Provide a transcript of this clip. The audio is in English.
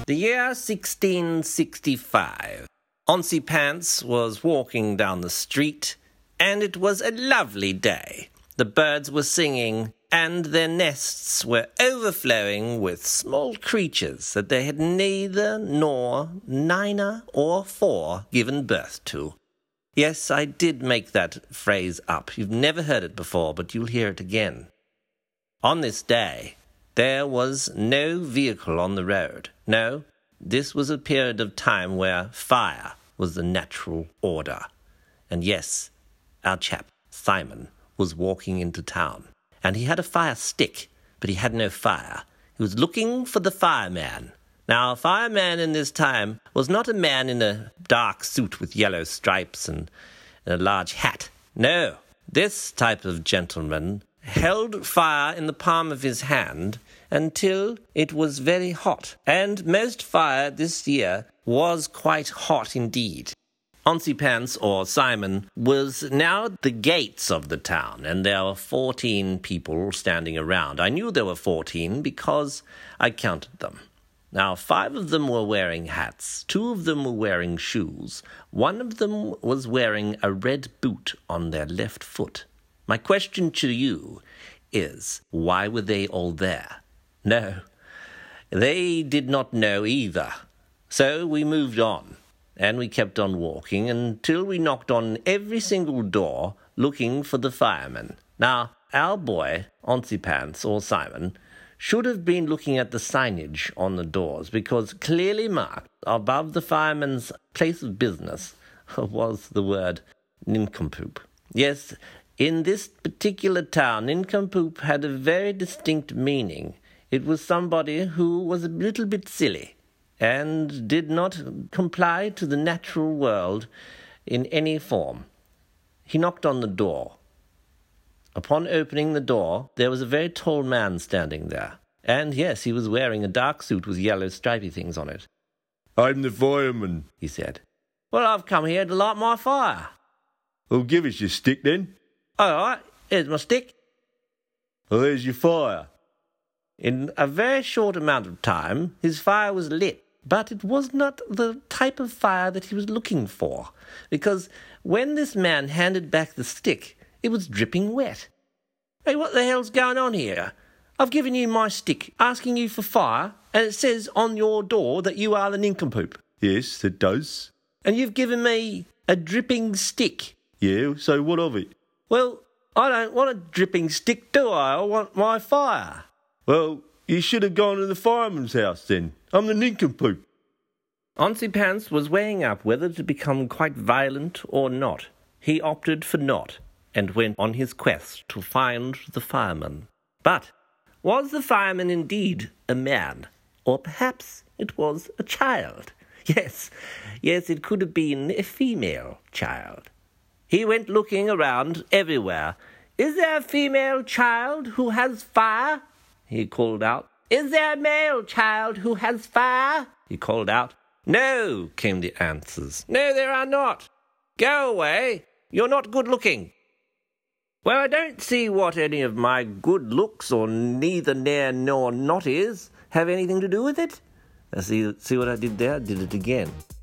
The year 1665. Oncy Pants was walking down the street, and it was a lovely day. The birds were singing, and their nests were overflowing with small creatures that they had neither nor niner or four given birth to. Yes, I did make that phrase up. You've never heard it before, but you'll hear it again. On this day, there was no vehicle on the road. No, this was a period of time where fire was the natural order. And yes, our chap, Simon, was walking into town. And he had a fire stick, but he had no fire. He was looking for the fireman. Now, a fireman in this time was not a man in a dark suit with yellow stripes and a large hat. No, this type of gentleman held fire in the palm of his hand until it was very hot. And most fire this year was quite hot indeed. Oncy Pants, or Simon, was now at the gates of the town, and there were 14 people standing around. I knew there were 14 because I counted them. Now, 5 of them were wearing hats, 2 of them were wearing shoes, 1 of them was wearing a red boot on their left foot. My question to you is, why were they all there? No, they did not know either. So we moved on, and we kept on walking until we knocked on every single door looking for the fireman. Now, our boy, Oncy Pants, or Simon, should have been looking at the signage on the doors, because clearly marked above the fireman's place of business was the word nincompoop. Yes, in this particular town, nincompoop had a very distinct meaning. It was somebody who was a little bit silly and did not comply to the natural world in any form. He knocked on the door. Upon opening the door, there was a very tall man standing there. And yes, he was wearing a dark suit with yellow stripy things on it. "I'm the fireman," he said. "Well, I've come here to light my fire." "Well, give us your stick then." "All right, here's my stick." "Well, there's your fire." In a very short amount of time, his fire was lit, but it was not the type of fire that he was looking for, because when this man handed back the stick, it was dripping wet. "Hey, what the hell's going on here? I've given you my stick, asking you for fire, and it says on your door that you are the nincompoop." "Yes, it does." "And you've given me a dripping stick." "Yeah, so what of it?" "Well, I don't want a dripping stick, do I? I want my fire." "Well, you should have gone to the fireman's house then. I'm the nincompoop." Oncy Pants was weighing up whether to become quite violent or not. He opted for not, and went on his quest to find the fireman. But was the fireman indeed a man? Or perhaps it was a child? Yes, it could have been a female child. He went looking around everywhere. "Is there a female child who has fire?" he called out. "Is there a male child who has fire?" he called out. "No," came the answers. "No, there are not. Go away. You're not good looking." "Well, I don't see what any of my good looks, or neither near nor not is, have anything to do with it." See what I did there? I did it again.